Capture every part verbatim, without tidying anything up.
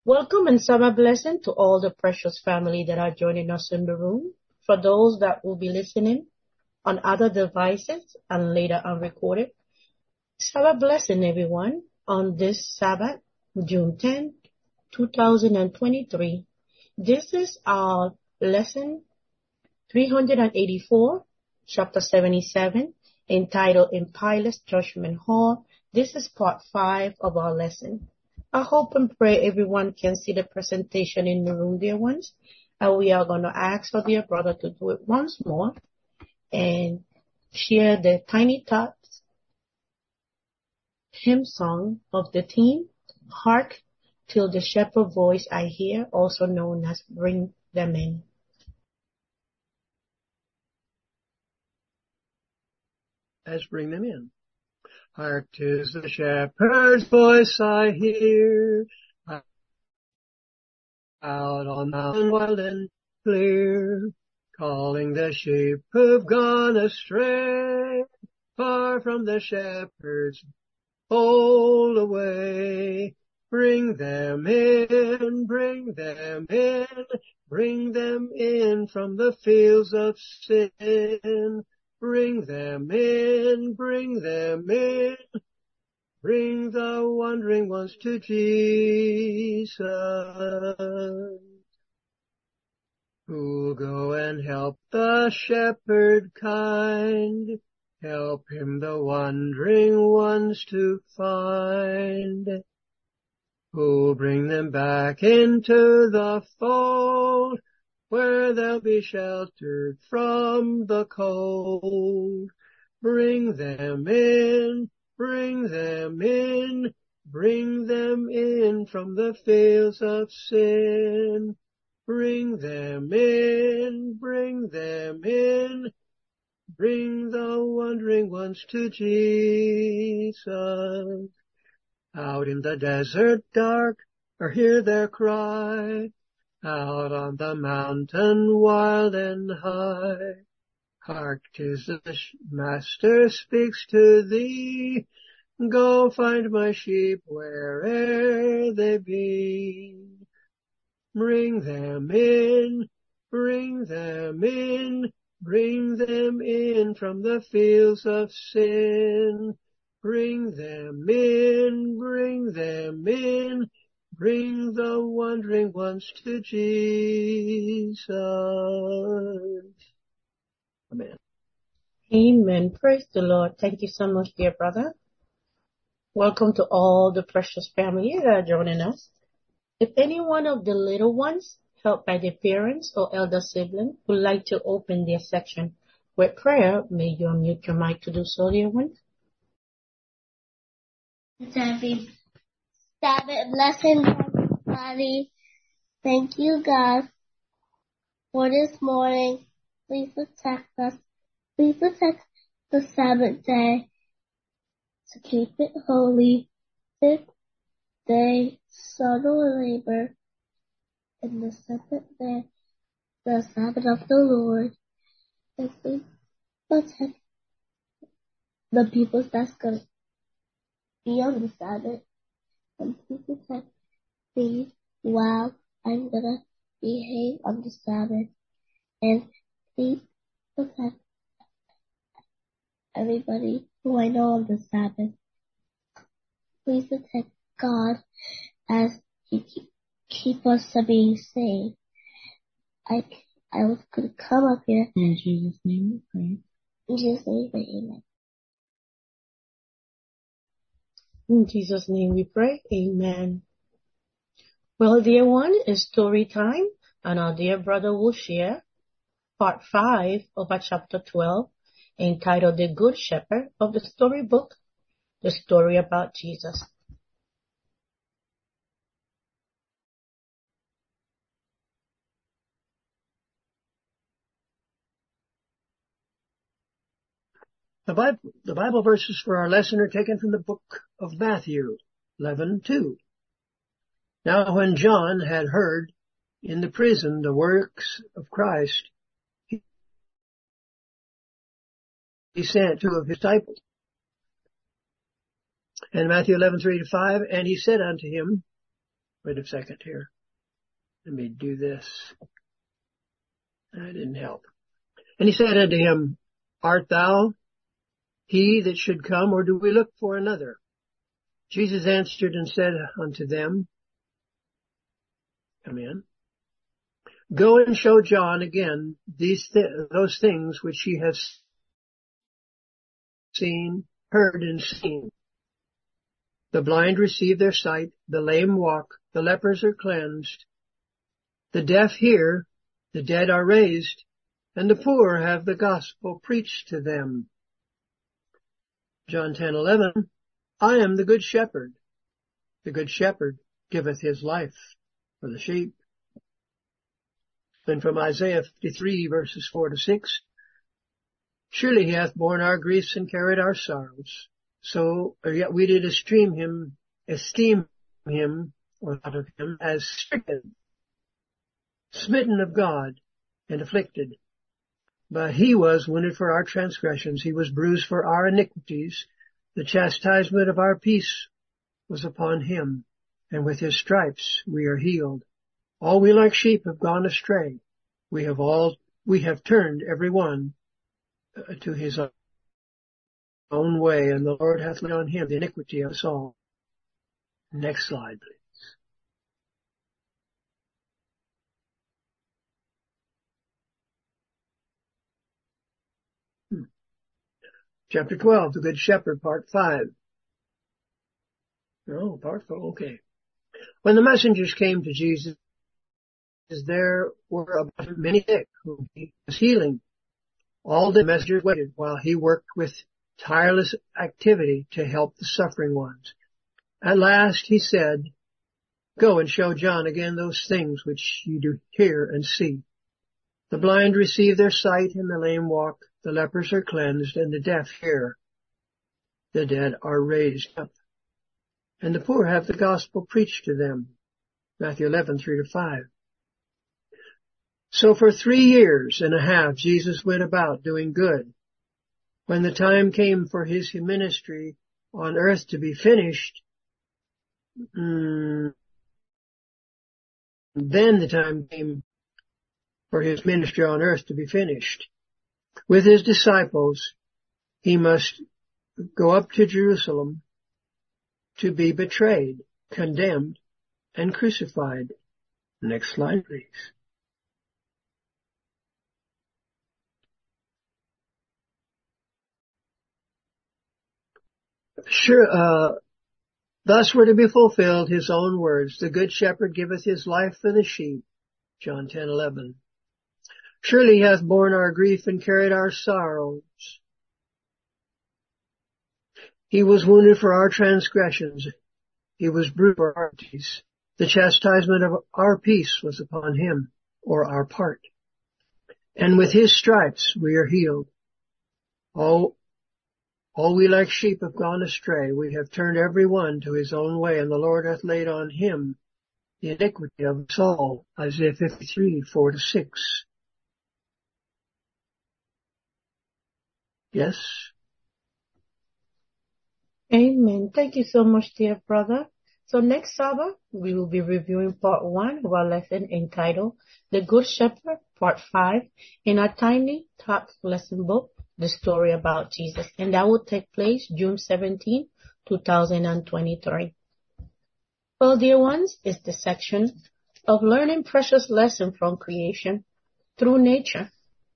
Welcome and summer blessing to all the precious family that are joining us in the room. For those that will be listening on other devices and later unrecorded, summer blessing everyone on this Sabbath, June tenth, two thousand twenty-three. This is our lesson three hundred eighty-four, chapter seventy-seven, entitled In Pilate's Judgment Hall. This is part five of our lesson. I hope and pray everyone can see the presentation in the room, dear ones. And we are going to ask our dear brother to do it once more and share the Tiny Tots hymn song of the theme, Hark Till the Shepherd Voice I Hear, also known as Bring Them In. Let's bring them in. Hark, 'tis the shepherd's voice I hear, out on the mountain wild and clear, calling the sheep who've gone astray, far from the shepherd's fold away. Bring them in, bring them in, bring them in from the fields of sin. Bring them in, bring them in, bring the wandering ones to Jesus, who'll go and help the shepherd kind, help him the wandering ones to find, who'll bring them back into the fold, where they'll be sheltered from the cold. Bring them in, bring them in, bring them in from the fields of sin. Bring them in, bring them in, bring the wandering ones to Jesus. Out in the desert dark, or hear their cry, out on the mountain wild and high. Hark, 'tis the Master speaks to thee, go find my sheep where'er they be. Bring them in, bring them in, bring them in from the fields of sin. Bring them in, bring them in, bring the wandering ones to Jesus. Amen. Amen. Praise the Lord. Thank you so much, dear brother. Welcome to all the precious family that are joining us. If any one of the little ones, helped by their parents or elder sibling, would like to open their section with prayer, may you unmute your mic to do so, dear ones. Happy Sabbath lesson, everybody. Thank you, God, for this morning. Please protect us. Please protect the Sabbath day to keep it holy. Sixth day, subtle labor, and the seventh day, the Sabbath of the Lord. And please protect the people that's going to be on the Sabbath. And please protect me while I'm going to behave on the Sabbath. And please protect everybody who I know on the Sabbath. Please protect God as He keep, keep us from being saved. I, I was going to come up here. In Jesus' name we pray. In Jesus' name we pray, amen. In Jesus' name we pray, amen. Well, dear one, it's story time, and our dear brother will share part five of our chapter twelve, entitled The Good Shepherd of the storybook, the story about Jesus. The Bible, the Bible verses for our lesson are taken from the book of Matthew, eleven two. Now when John had heard in the prison the works of Christ, he sent two of his disciples. And Matthew eleven three to five, and he said unto him, Wait a second here. Let me do this. That didn't help. And he said unto him, Art thou he that should come, or do we look for another? Jesus answered and said unto them, Come in. Go and show John again these th- those things which ye have seen, heard, and seen. The blind receive their sight, the lame walk, the lepers are cleansed, the deaf hear, the dead are raised, and the poor have the gospel preached to them. John ten eleven. I am the good shepherd. The good shepherd giveth his life for the sheep. Then from Isaiah fifty-three verses four to six. Surely he hath borne our griefs and carried our sorrows. So, or yet we did esteem him, esteem him, or thought of him, as stricken, smitten of God, and afflicted. But he was wounded for our transgressions, he was bruised for our iniquities. The chastisement of our peace was upon him, and with his stripes we are healed. All we like sheep have gone astray. We have all, we have turned every one uh, to his own way, and the Lord hath laid on him the iniquity of us all. Next slide, please. Hmm. Chapter twelve, The Good Shepherd, Part five. Oh, Part four, okay. When the messengers came to Jesus, there were about many sick whom he was healing. All the messengers waited while he worked with tireless activity to help the suffering ones. At last he said, Go and show John again those things which you do hear and see. The blind receive their sight, and the lame walk, the lepers are cleansed, and the deaf hear. The dead are raised up, and the poor have the gospel preached to them. Matthew eleven, three to five. So for three years and a half Jesus went about doing good. When the time came for his ministry on earth to be finished, mm, then the time came for his ministry on earth to be finished. With his disciples, he must go up to Jerusalem to be betrayed, condemned, and crucified. Next slide, please. Sure, uh, thus were to be fulfilled his own words, the good shepherd giveth his life for the sheep. John ten eleven. Surely he hath borne our grief and carried our sorrows. He was wounded for our transgressions. He was bruised for our iniquities. The chastisement of our peace was upon him, or our part. And with his stripes we are healed. All, all we like sheep have gone astray. We have turned every one to his own way, and the Lord hath laid on him the iniquity of us all. Isaiah fifty-three, four to six. Yes? Amen. Thank you so much, dear brother. So next Sabbath, we will be reviewing part one of our lesson entitled The Good Shepherd, part five, in our tiny top lesson book, The Story About Jesus. And that will take place June seventeenth, two thousand twenty-three. Well, dear ones, it's the section of learning precious lesson from creation through nature.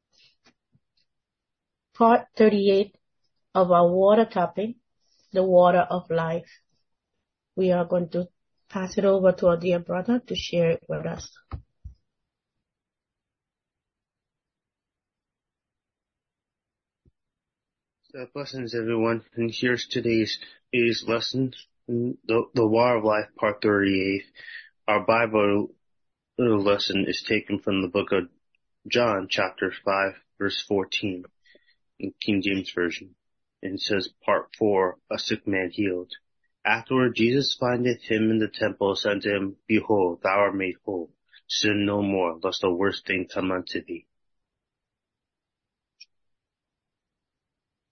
Part thirty-eight of our water topic, the water of life. We are going to pass it over to our dear brother to share it with us. Uh, blessings, everyone. And here's today's, today's lesson, the, the Water of Life, part thirty-eight. Our Bible lesson is taken from the book of John, chapter five, verse fourteen, in King James Version. And it says, part four, a sick man healed. Afterward, Jesus findeth him in the temple, said unto him, Behold, thou art made whole. Sin no more, lest a worse thing come unto thee.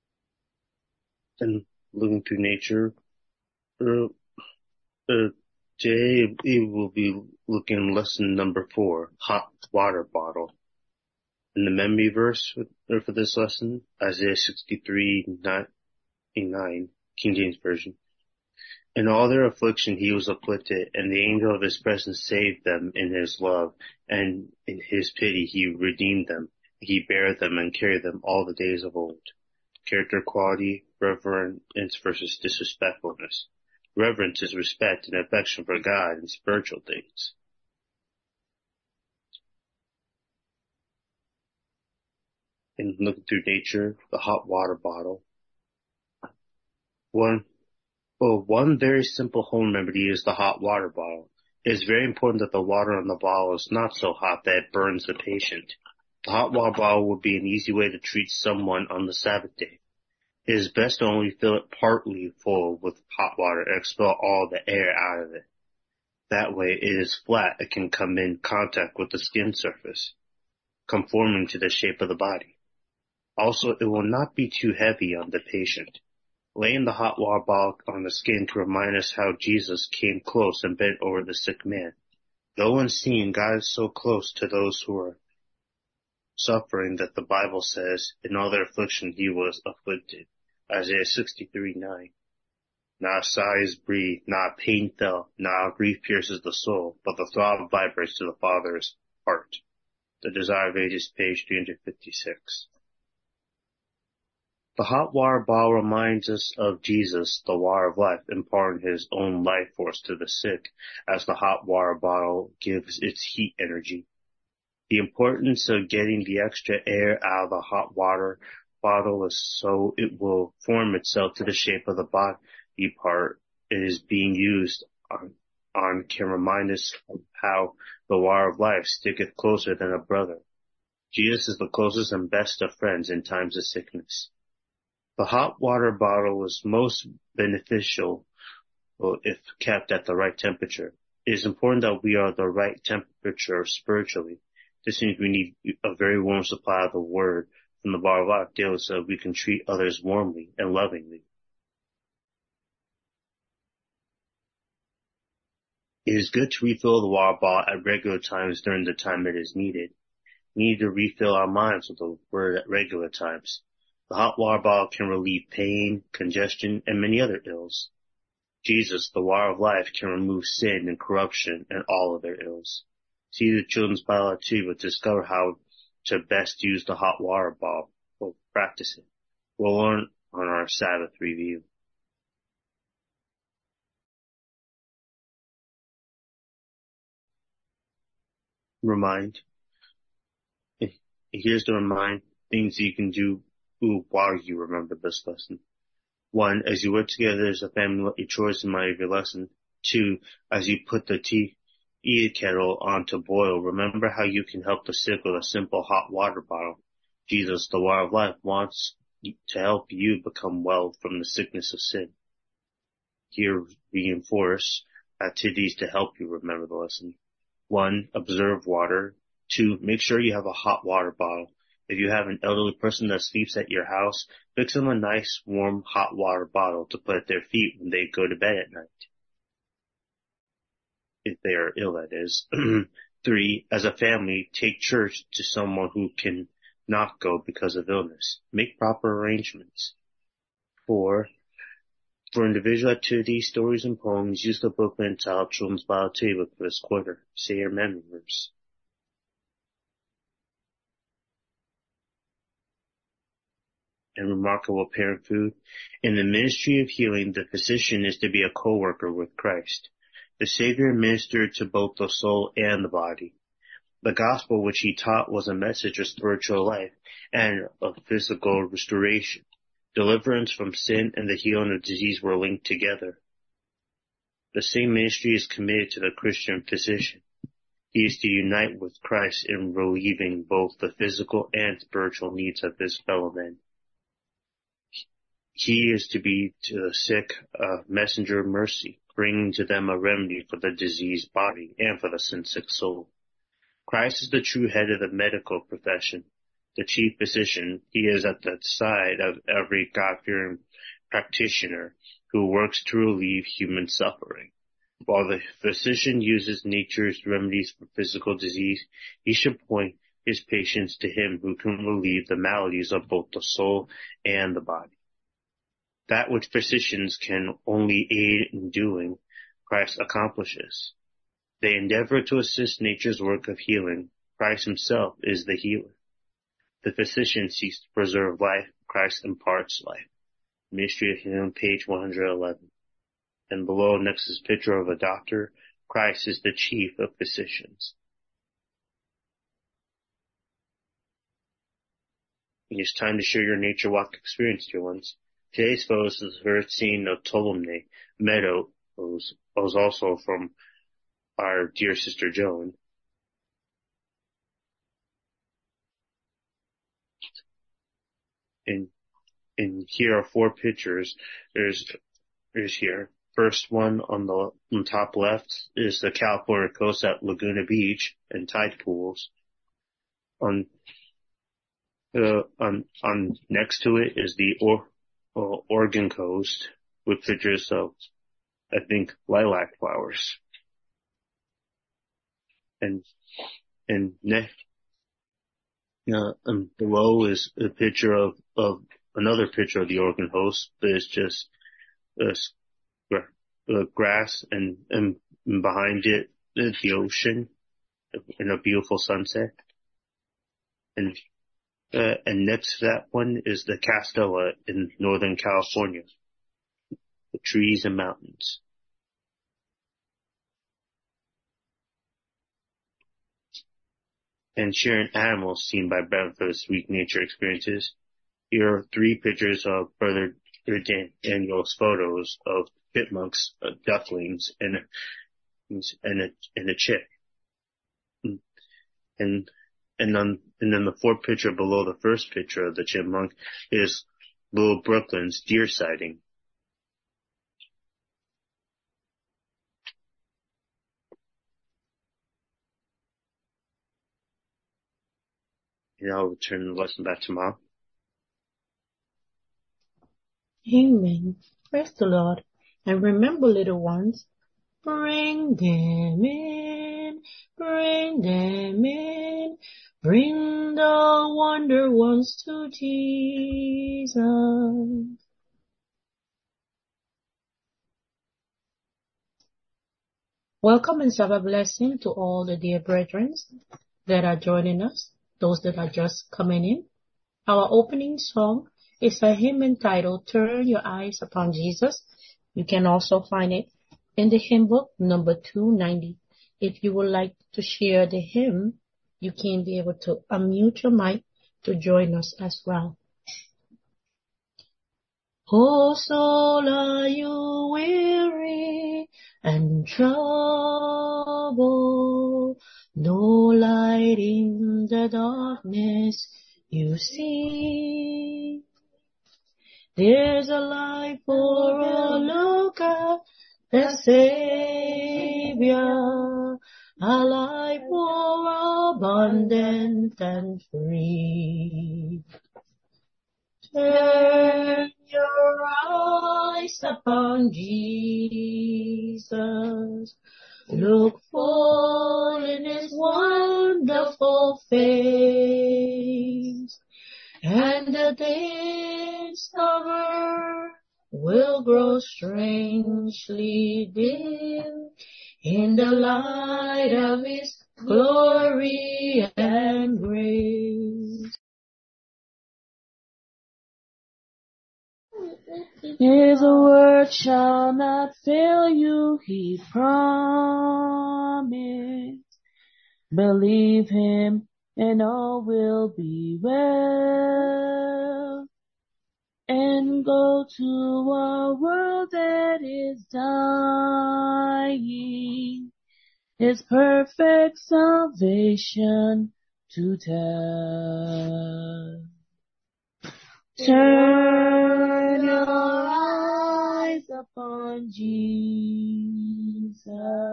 And looking through nature, uh, uh, Today we will be looking at lesson number four, hot water bottle. And the memory verse for, for this lesson, Isaiah sixty-three, nine, King James Version. In all their affliction he was afflicted, and the angel of his presence saved them in his love, and in his pity he redeemed them. He bare them and carried them all the days of old. Character quality, reverence versus disrespectfulness. Reverence is respect and affection for God and spiritual things. And looking through nature, the hot water bottle. One, well, one very simple home remedy is the hot water bottle. It is very important that the water in the bottle is not so hot that it burns the patient. The hot water bottle would be an easy way to treat someone on the Sabbath day. It is best to only fill it partly full with hot water and expel all the air out of it. That way it is flat, it can come in contact with the skin surface, conforming to the shape of the body. Also, it will not be too heavy on the patient. Laying the hot water bottle on the skin to remind us how Jesus came close and bent over the sick man. Though unseen, God is so close to those who are suffering that the Bible says, in all their affliction he was afflicted. Isaiah sixty-three, nine. Not a sigh is breathed, not a pain felt, not a grief pierces the soul, but the throb vibrates to the Father's heart. The Desire of Ages, page three hundred fifty-six. The hot water bottle reminds us of Jesus, the water of life, imparting his own life force to the sick, as the hot water bottle gives its heat energy. The importance of getting the extra air out of the hot water bottle is so it will form itself to the shape of the body part it is being used on, on can remind us of how the water of life sticketh closer than a brother. Jesus is the closest and best of friends in times of sickness. The hot water bottle is most beneficial if kept at the right temperature. It is important that we are the right temperature spiritually. This means we need a very warm supply of the Word from the bar of life daily so we can treat others warmly and lovingly. It is good to refill the water bottle at regular times during the time it is needed. We need to refill our minds with the Word at regular times. The hot water bottle can relieve pain, congestion, and many other ills. Jesus, the water of life, can remove sin and corruption and all other ills. See the Children's Bible activity to discover how to best use the hot water bottle. We'll practice it. We'll learn on our Sabbath review. Remind. Here's the remind things you can do while you remember this lesson. One, as you work together as a family, let your chores remind of your lesson. Two, as you put the tea kettle on to boil, remember how you can help the sick with a simple hot water bottle. Jesus, the water of life, wants to help you become well from the sickness of sin. Here, reinforce activities to help you remember the lesson. One, observe water. Two, make sure you have a hot water bottle. If you have an elderly person that sleeps at your house, fix them a nice, warm, hot water bottle to put at their feet when they go to bed at night. If they are ill, that is. Three, as a family, take church to someone who can not go because of illness. Make proper arrangements. Four, for individual activities, stories, and poems, use the booklet entitled Children's Bible Table for this quarter. Say your memory verse. And remarkable parent food. In the ministry of healing, the physician is to be a co-worker with Christ. The Savior ministered to both the soul and the body. The gospel which he taught was a message of spiritual life and of physical restoration. Deliverance from sin and the healing of disease were linked together. The same ministry is committed to the Christian physician. He is to unite with Christ in relieving both the physical and spiritual needs of his fellow men. He is to be to the sick a messenger of mercy, bringing to them a remedy for the diseased body and for the sin-sick soul. Christ is the true head of the medical profession, the chief physician. He is at the side of every God-fearing practitioner who works to relieve human suffering. While the physician uses nature's remedies for physical disease, he should point his patients to him who can relieve the maladies of both the soul and the body. That which physicians can only aid in doing, Christ accomplishes. They endeavor to assist nature's work of healing. Christ himself is the healer. The physician seeks to preserve life. Christ imparts life. Mystery of Healing, page one hundred eleven. And below, next is a picture of a doctor. Christ is the chief of physicians. It's time to share your nature walk experience, dear ones. Today's photo is the first scene of Tuolumne Meadow, was was also from our dear sister Joan. And, and here are four pictures. There's, there's here. First one on the on top left is the California coast at Laguna Beach and tide pools. On, uh, on, on next to it is the or, uh, Oregon coast with pictures of, I think, lilac flowers. And, and next, uh, and below is a picture of, of another picture of the Oregon coast. There's just, uh, uh, grass and, and behind it is the ocean and a beautiful sunset. And, uh, and next to that one is the Castella in Northern California, the trees and mountains. And sharing animals seen by Brentford's Week Nature Experiences. Here are three pictures of Brother Daniel's photos of chipmunks, uh, ducklings, and a, and a, and a chick. And, and then, and then the fourth picture below the first picture of the chipmunk is Little Brooklyn's deer sighting. And I'll return the lesson back to Mom. Amen. Praise the Lord. And remember, little ones, bring them in, bring them in, bring the wonder ones to Jesus. Welcome and Sabbath blessing to all the dear brethren that are joining us, those that are just coming in. Our opening song is a hymn entitled Turn Your Eyes Upon Jesus. You can also find it in the hymn book, number two ninety. If you would like to share the hymn, you can be able to unmute your mic to join us as well. Oh, soul, are you weary and troubled? No light in the darkness you see. There's a light for a look at the Savior, a life more abundant and free. Turn your eyes upon Jesus. Look full in his wonderful face, and the days of earth will grow strangely dim in the light of his glory and grace. His word shall not fail you, he promised. Believe him and all will be well. And go to a world that is dying, his perfect salvation to tell. Turn your eyes upon Jesus.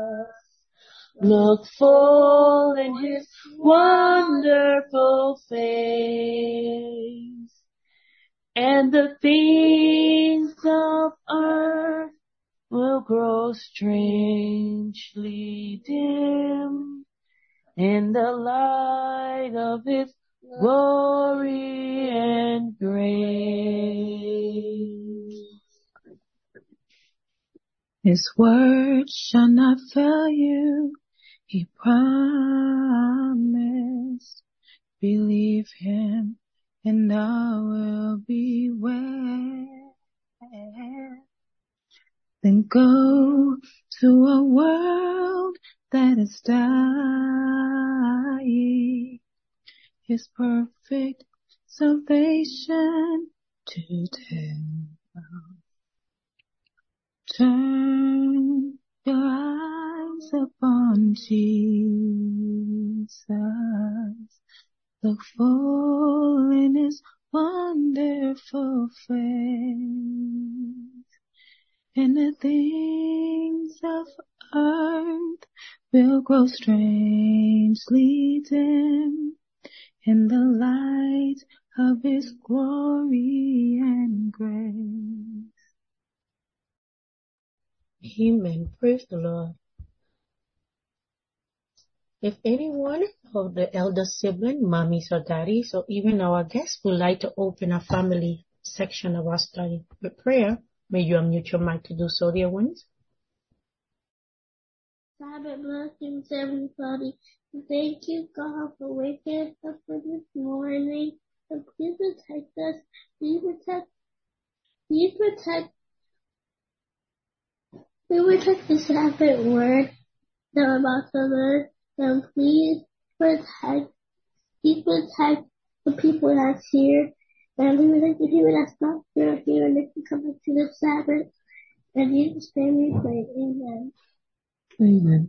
Look full in his wonderful face, and the things of earth will grow strangely dim in the light of His glory and grace. His word shall not fail you, He promised. Believe Him, and all will be well. Then go to a world that is dying, His perfect salvation to tell. Turn your eyes upon Jesus. Look full in His wonderful face, and the things of earth will grow strangely dim in the light of His glory and grace. Amen. Praise the Lord. If anyone of the elder sibling, mommies or daddies, or even our guests would like to open a family section of our study with prayer, may you unmute your mic to do so, dear ones. Sabbath blessings, everybody. Thank you, God, for waking us up for this morning. And please protect us. Please protect, please protect, please protect the Sabbath word that I'm about to learn. And please protect, please protect the people that's here. And please protect the people that's not here, here, and they can come back to the Sabbath. And Jesus' name we pray. Amen. Amen.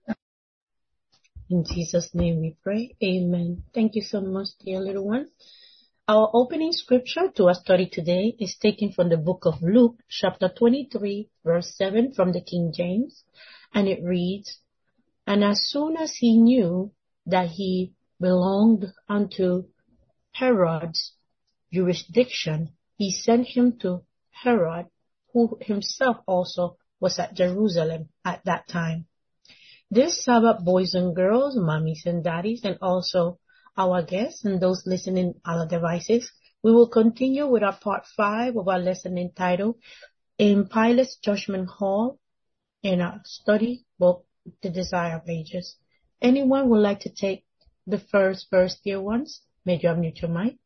In Jesus' name we pray. Amen. Thank you so much, dear little one. Our opening scripture to our study today is taken from the book of Luke, chapter twenty-three, verse seven from the King James. And it reads, "And as soon as he knew that he belonged unto Herod's jurisdiction, he sent him to Herod, who himself also was at Jerusalem at that time." This Sabbath, boys and girls, mommies and daddies, and also our guests and those listening on our devices, we will continue with our part five of our lesson entitled In Pilate's Judgment Hall in our study book, The Desire of Ages. Anyone would like to take the first verse, dear ones? May you unmute your mic.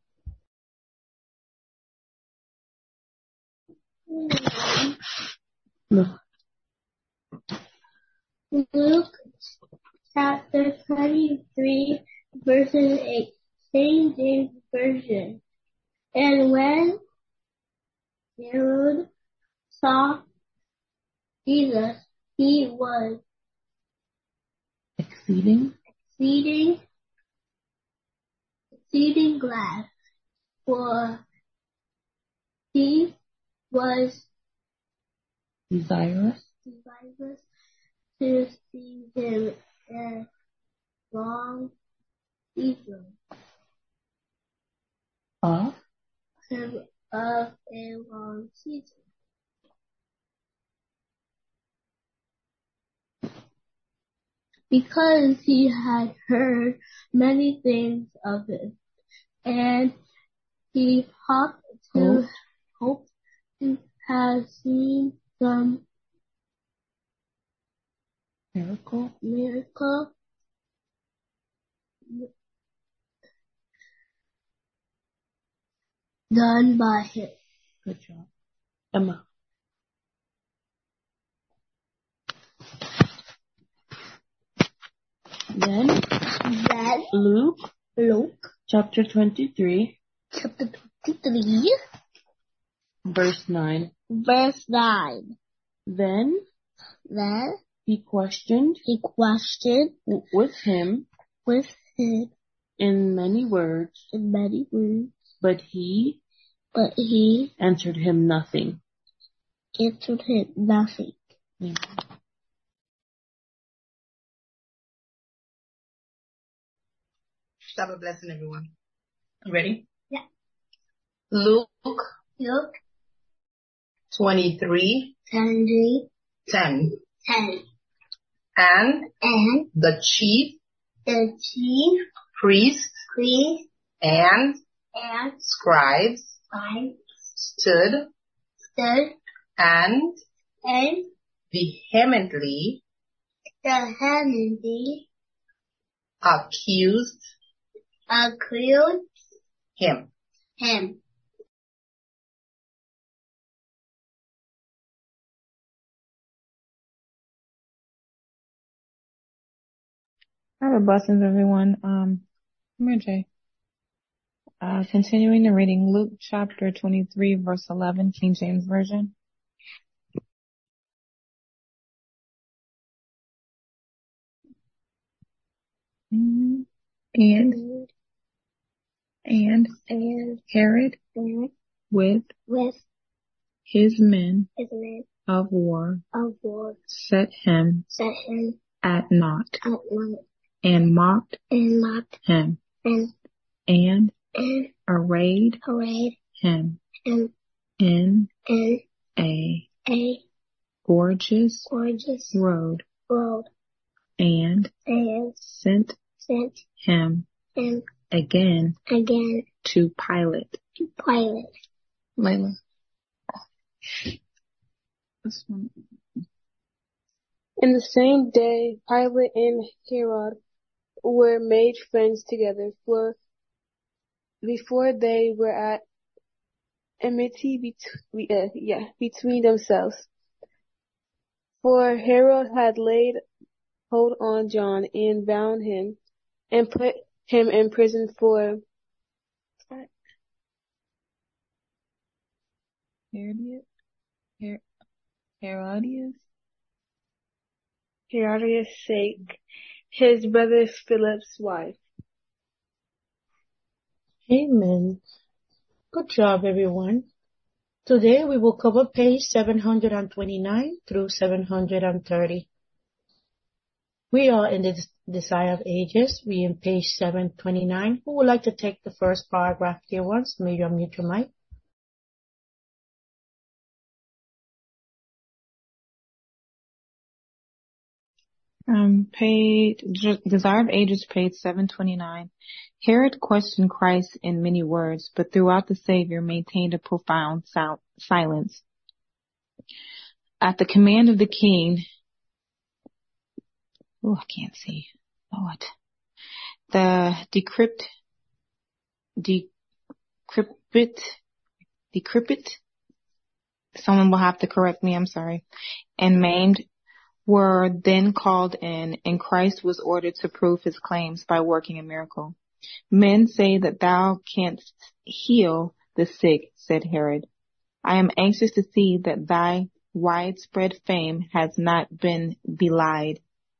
Luke. Luke chapter twenty-three, verses eight, Saint James Version. And when Herod saw Jesus, he was Exceeding, exceeding, exceeding glad, for he was desirous, desirous to see him a long season of him of a long season. Because he had heard many things of it, and he hoped to hope to have seen some miracle, miracle done by him. Good job. Emma. Then, Then Luke, Luke chapter twenty-three, chapter twenty-three, verse nine. verse nine. Then Then he questioned he questioned with him with him in many words, in many words, but he but he answered him nothing. answered him nothing. Amen. Sabbath blessing, everyone. You ready? Yeah. Luke Luke twenty-three, twenty-three, ten. ten. And And the chief the chief priests priest and and scribes scribes stood stood and and vehemently vehemently accused accused him. him. Other blessings, everyone. Um, I'm Jay. Uh, continuing the reading, Luke chapter twenty-three, verse eleven, King James Version. And, and, and And Herod and with with his men his men of war of war set him set him at naught at night and mocked and mocked him him and and arrayed arrayed him him in in a a gorgeous gorgeous robe robe and and sent sent him him again again to Pilate. to Pilate. Layla. This one. In the same day, Pilate and Herod were made friends together, for before they were at enmity between, uh, yeah, between themselves. For Herod had laid hold on John and bound him and put him in prison for Herodias? Her- Herodias? Herodias' sake, his brother Philip's wife. Amen. Good job, everyone. Today we will cover page seven hundred twenty-nine through seven hundred thirty. We are in the Desire of Ages. We in page seven twenty-nine. Who would like to take the first paragraph here once? May you unmute your mic. Um, page, Desire of Ages, page seven twenty-nine. Herod questioned Christ in many words, but throughout the Savior maintained a profound sil- silence. At the command of the king, oh, I can't see. Lord. The decrypt, decrypit, decrypit, someone will have to correct me, I'm sorry, and maimed were then called in, and Christ was ordered to prove his claims by working a miracle. Men say that thou canst heal the sick, said Herod. I am anxious to see that thy widespread fame has not been belied.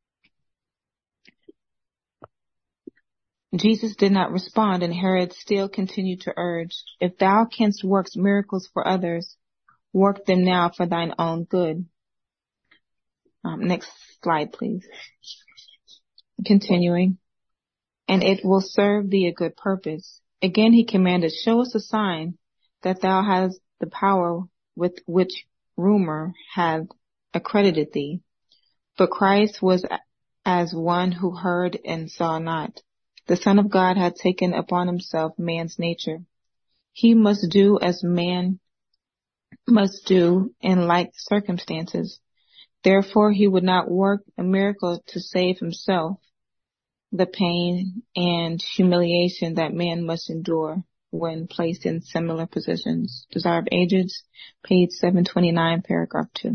Jesus did not respond, and Herod still continued to urge, if thou canst work miracles for others, work them now for thine own good. Um, next slide, please. Continuing. And it will serve thee a good purpose. Again he commanded, show us a sign that thou hast the power with which rumor hath accredited thee. But Christ was as one who heard and saw not. The Son of God had taken upon himself man's nature. He must do as man must do in like circumstances. Therefore he would not work a miracle to save himself the pain and humiliation that man must endure when placed in similar positions. Desire of Ages, page seven twenty-nine, paragraph two.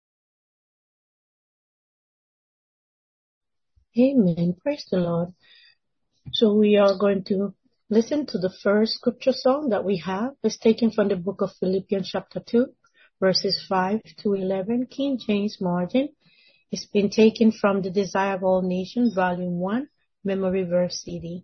Amen. Praise the Lord. So we are going to listen to the first scripture song that we have. It's taken from the book of Philippians chapter two, verses five to eleven, King James margin. It's been taken from the Desire of All Nations, volume one, memory verse C D.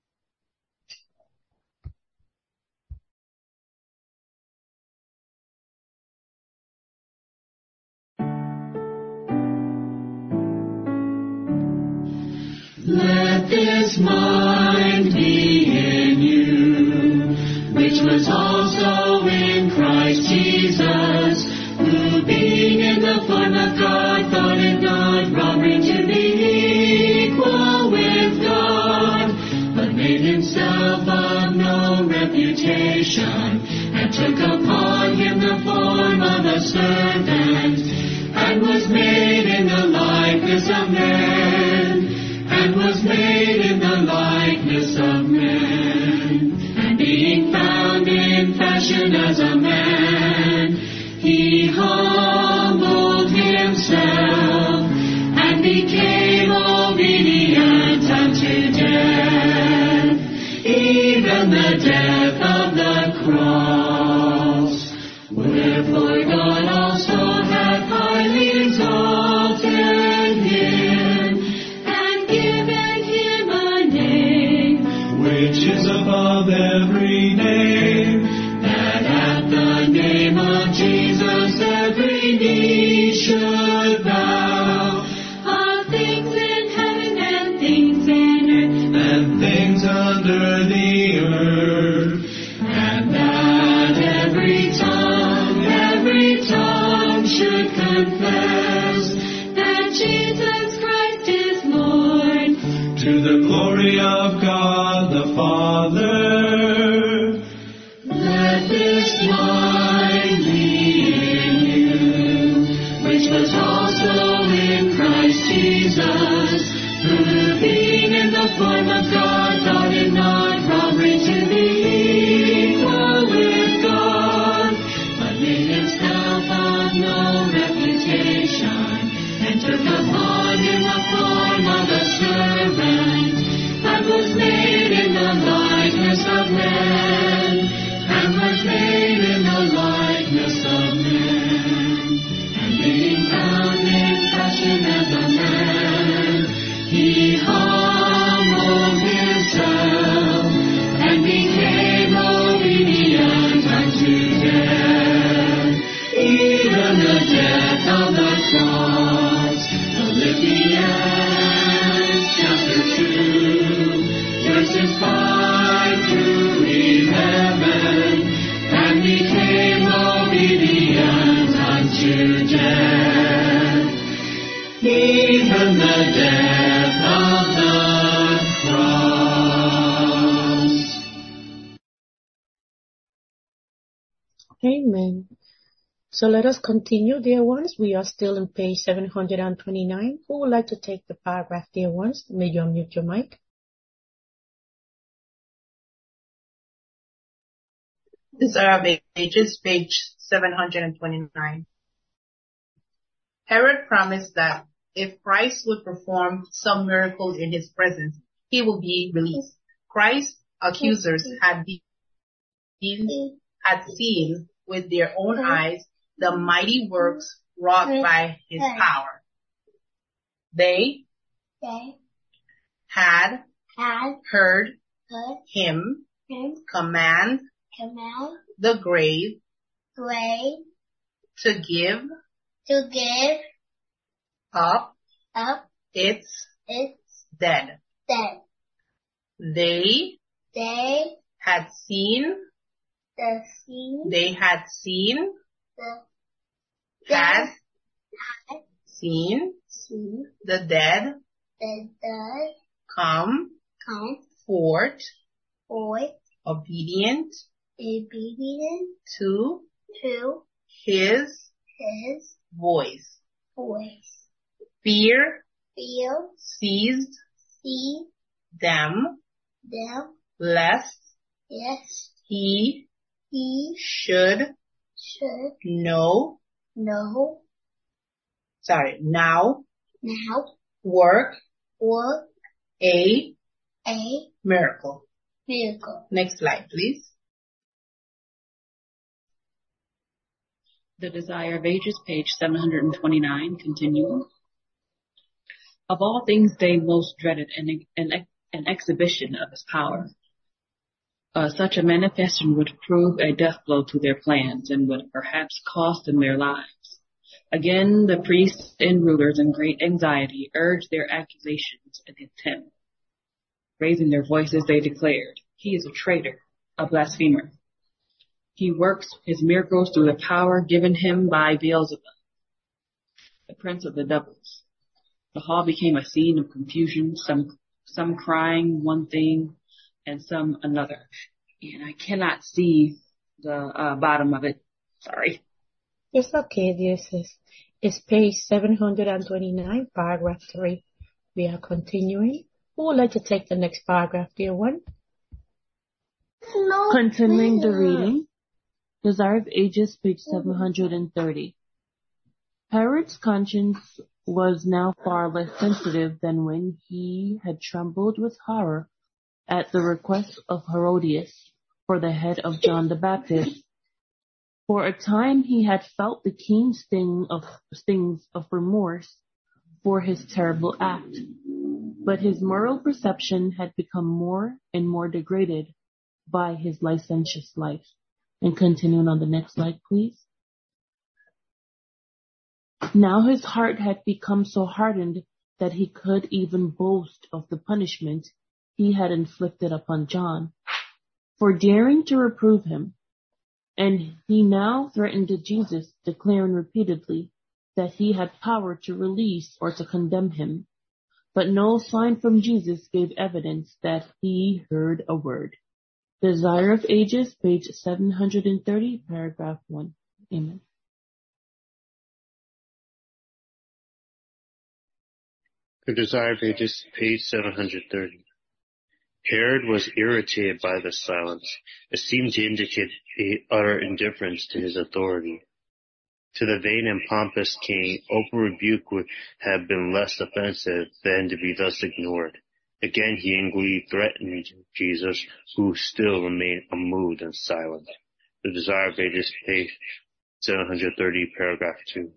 Let this mind be in you, which was also in Christ Jesus, who being in the form form of God, thought it not robbery to be equal with God, but made himself of no reputation, and took upon him the form of a servant, and was made in the likeness of men, and was made in the likeness of men. And being found in fashion as a man, he humbled himself, and became obedient unto death, even the death of the cross. Wherefore God also hath highly exalted him, and given him a name which is above every name, that at the name of Jesus every knee should bow, of things in heaven and things in earth and things under the earth, and that every tongue, every tongue should confess that Jesus Christ is Lord, to the glory of God the Father. Let this mind be in you, which was also in Christ Jesus, who being in the form of God, thought it not robbery to be equal with God, but made himself of no reputation, and took upon him the form of a servant, and was made in the likeness of men, and was made in the likeness of men. And being found in fashion as a man, he humbled himself, and became obedient unto death, even the death of the cross. Philippians chapter two, verses five to eleven, and became obedient unto death, even the death of the cross. Amen. So let us continue, dear ones. We are still on page seven hundred twenty-nine. Who would like to take the paragraph, dear ones? May you unmute your mic. Desire of Ages, page seven hundred twenty-nine. Herod promised that if Christ would perform some miracle in his presence, he will be released. Christ's accusers had been, had seen with their own eyes the mighty works wrought by his power. They had heard him command the grave to give up its dead. They had seen They had seen, had seen the dead come forth, obedient to his voice. Fear seized them, lest he He should, should know, know, sorry, now, now, work, work, a, a, miracle. Miracle. Next slide, please. The Desire of Ages, page seven hundred twenty-nine, continuing. Of all things they most dreaded an, an, an exhibition of his power. Uh, such a manifestation would prove a death blow to their plans and would perhaps cost them their lives. Again, the priests and rulers in great anxiety urged their accusations against him. Raising their voices, they declared, "He is a traitor, a blasphemer. He works his miracles through the power given him by Beelzebub. the prince of the devils. The hall became a scene of confusion, some some crying one thing and some another. And I cannot see the uh, bottom of it. Sorry. It's okay, dear sis. It's page seven hundred twenty-nine, paragraph three. We are continuing. Who would like to take the next paragraph, dear one? No, Continuing the dear. reading. Desire of Ages, page seven hundred thirty. Herod's conscience was now far less sensitive than when he had trembled with horror at the request of Herodias for the head of John the Baptist. For a time he had felt the keen sting of stings of remorse for his terrible act, but his moral perception had become more and more degraded by his licentious life. And continuing on the next slide, please. Now his heart had become so hardened that he could even boast of the punishment he had inflicted upon John for daring to reprove him. And he now threatened Jesus, declaring repeatedly that he had power to release or to condemn him. But no sign from Jesus gave evidence that he heard a word. Desire of Ages, page seven hundred thirty, paragraph one. Amen. The Desire of Ages, page seven hundred thirty. Herod was irritated by the silence. It seemed to indicate a utter indifference to his authority. To the vain and pompous king, open rebuke would have been less offensive than to be thus ignored. Again he angrily threatened Jesus, who still remained unmoved and silent. The Desire of Ages, page seven hundred thirty, paragraph two.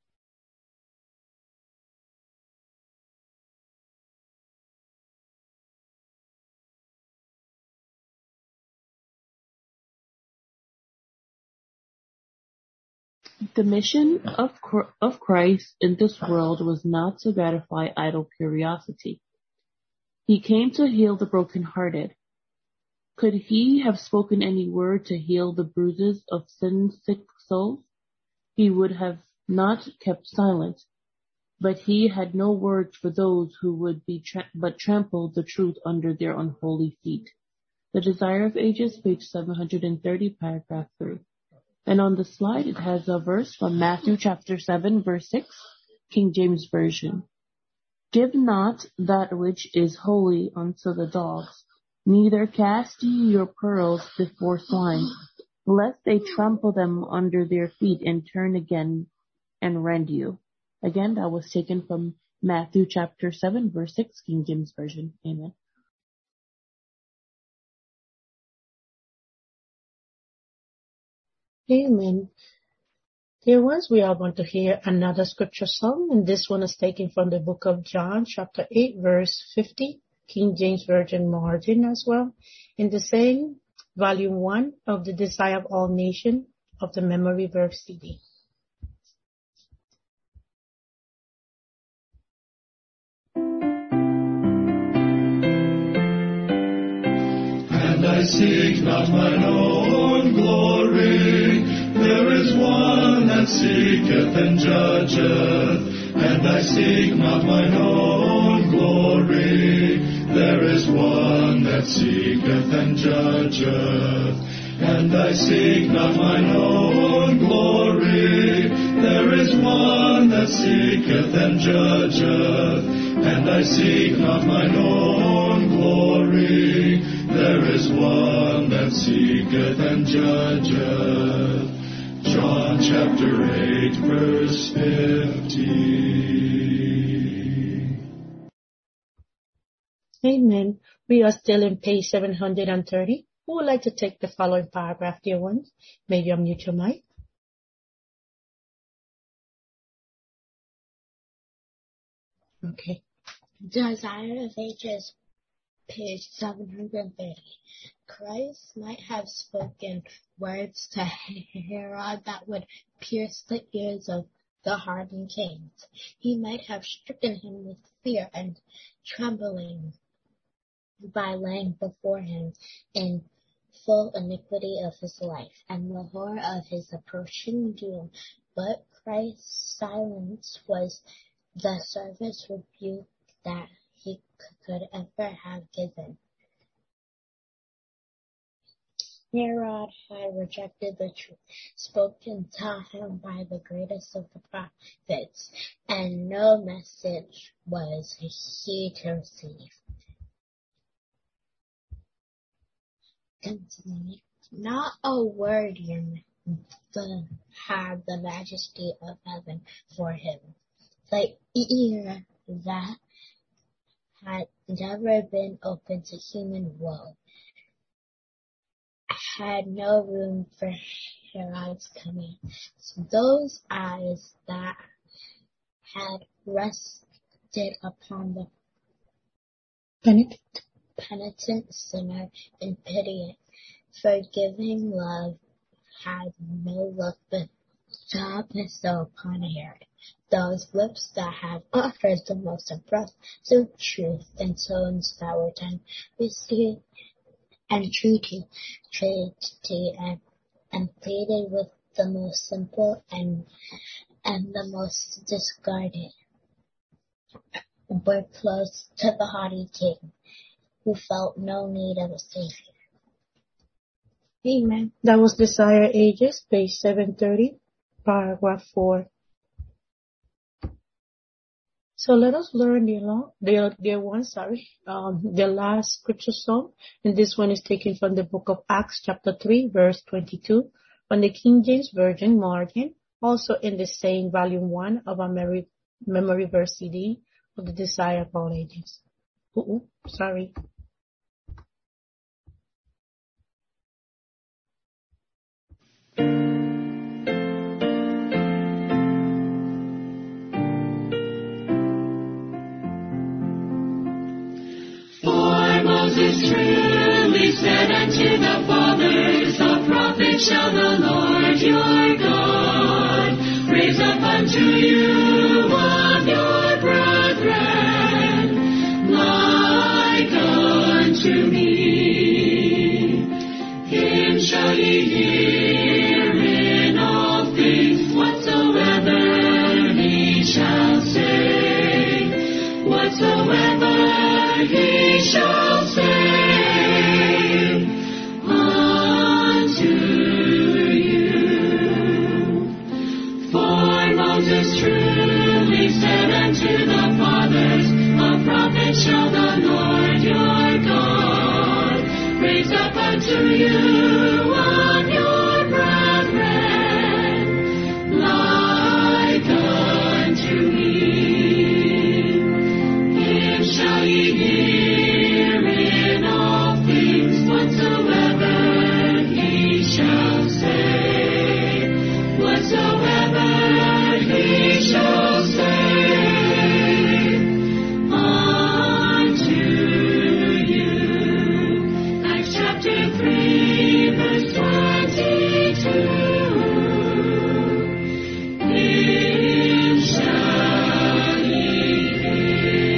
The mission of of Christ in this world was not to gratify idle curiosity. He came to heal the brokenhearted. Could he have spoken any word to heal the bruises of sin-sick souls? He would have not kept silent. But he had no words for those who would be tra- but trample the truth under their unholy feet. The Desire of Ages, page seven hundred thirty, paragraph three. And on the slide, it has a verse from Matthew chapter seven, verse six, King James Version. Give not that which is holy unto the dogs, neither cast ye your pearls before swine, lest they trample them under their feet and turn again and rend you. Again, that was taken from Matthew chapter seven, verse six, King James Version. Amen. Amen. Dear ones, we are going to hear another scripture song, and this one is taken from the book of John, chapter eight, verse fifty, King James Version margin as well, in the same volume one of the Desire of All Nations of the Memory Verse C D. And I seek not mine own glory, there is one that seeketh and judgeth. And I seek not mine own glory, there is one that seeketh and judgeth. And I seek not mine own glory, there is one that seeketh and judgeth. And I seek not mine own glory, there is one that seeketh and judgeth. John chapter eight, verse fifty. Amen. We are still in page seven hundred thirty. Who would like to take the following paragraph, dear ones? May you unmute your mic. Okay. Desire of Ages, page seven hundred thirty. Christ might have spoken words to Herod that would pierce the ears of the hardened kings. He might have stricken him with fear and trembling by laying before him in full iniquity of his life and the horror of his approaching doom. But Christ's silence was the severest rebuke that he could ever have given. Herod had rejected the truth spoken to him by the greatest of the prophets, and no message was he to receive. Continuing, not a word the, had the majesty of heaven for him. The ear that had never been open to human will had no room for Herod's command. So those eyes that had rested upon the penitent, penitent sinner in pity, forgiving love had no look but to bestow upon Herod. Those lips that had offered the most impressive truth in tones that were done with entreaty, treaty, and, and pleaded with the most simple and and the most discarded, were close to the haughty king, who felt no need of a savior. Amen. That was Desire Ages, page seven thirty, paragraph four. So let us learn the long, the, the one, sorry, um, the last scripture psalm. And this one is taken from the book of Acts, chapter three, verse twenty-two, from the King James Version, Margin, also in the same volume one of our memory, memory verse C D of the Desire of All Ages. Ooh, sorry. Moses truly said unto the fathers, the prophet shall the Lord your God raise up unto you of your brethren, like unto me. Him shall ye hear in all things whatsoever he shall say, whatsoever he shall say unto you. For Moses truly said unto the fathers, a prophet shall the Lord your God raise up unto you of your brethren, like unto me. Him shall ye hear in all things whatsoever he shall say, whatsoever he shall say unto you. Acts chapter three, verse twenty-two. Him shall ye hear.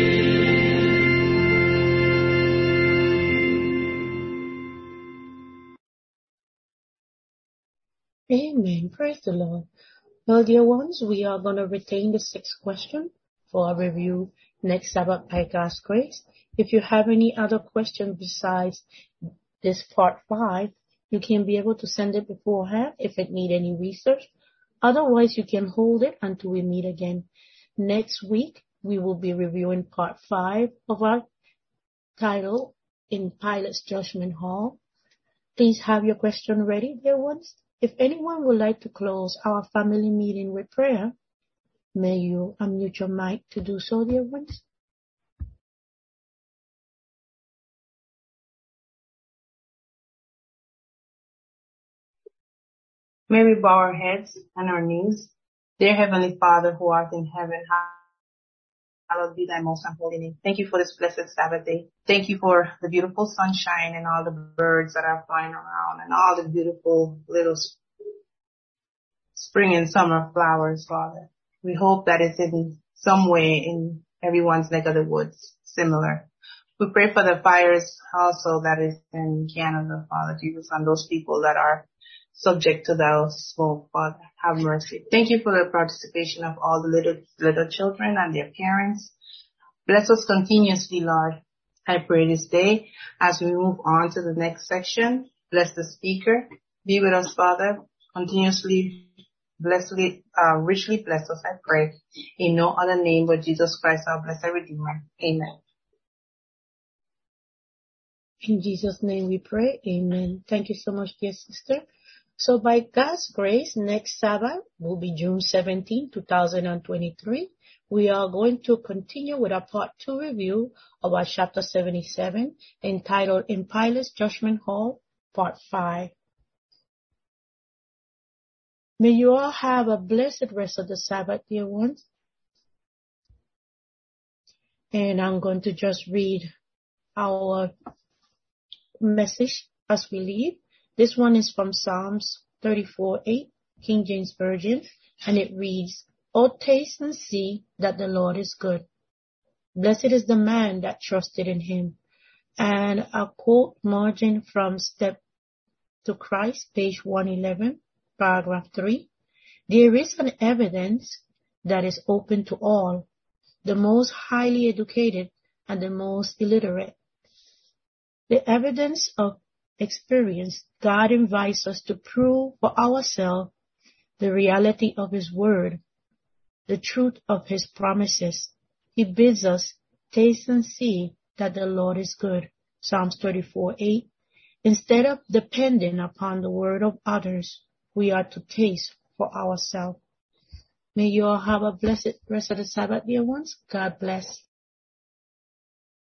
Amen. Praise the Lord. Well, dear ones, we are going to retain the sixth question for our review next Sabbath by God's grace. If you have any other questions besides this part five, you can be able to send it beforehand if it need any research. Otherwise, you can hold it until we meet again. Next week, we will be reviewing part five of our title, In Pilate's Judgment Hall. Please have your question ready, dear ones. If anyone would like to close our family meeting with prayer, may you unmute your mic to do so, dear ones. May we bow our heads and our knees. Dear Heavenly Father, who art in heaven, hallowed be thy most holy name. Thank you for this blessed Sabbath day. Thank you for the beautiful sunshine and all the birds that are flying around and all the beautiful little spring and summer flowers, Father. We hope that it's in some way in everyone's neck of the woods similar. We pray for the fires also that is in Canada, Father Jesus, and those people that are subject to thy smoke, Father. Have mercy. Thank you for the participation of all the little, little children and their parents. Bless us continuously, Lord. I pray this day as we move on to the next section. Bless the speaker. Be with us, Father. Continuously, blessedly, uh, richly bless us, I pray. In no other name but Jesus Christ, our blessed Redeemer. Amen. In Jesus' name we pray. Amen. Thank you so much, dear sister. So by God's grace, next Sabbath will be June seventeenth, two thousand twenty-three. We are going to continue with our part two review of our chapter seventy-seven, entitled In Pilate's Judgment Hall, part five. May you all have a blessed rest of the Sabbath, dear ones. And I'm going to just read our message as we leave. This one is from Psalms thirty-four eight, King James Version, and it reads, "O taste and see that the Lord is good. Blessed is the man that trusted in him." And a quote margin from Step to Christ, page one eleven, paragraph three. There is an evidence that is open to all, the most highly educated and the most illiterate. The evidence of experience. God invites us to prove for ourselves the reality of His Word, the truth of His promises. He bids us taste and see that the Lord is good. Psalms thirty-four eight. Instead of depending upon the word of others, we are to taste for ourselves. May you all have a blessed rest of the Sabbath, dear ones. God bless.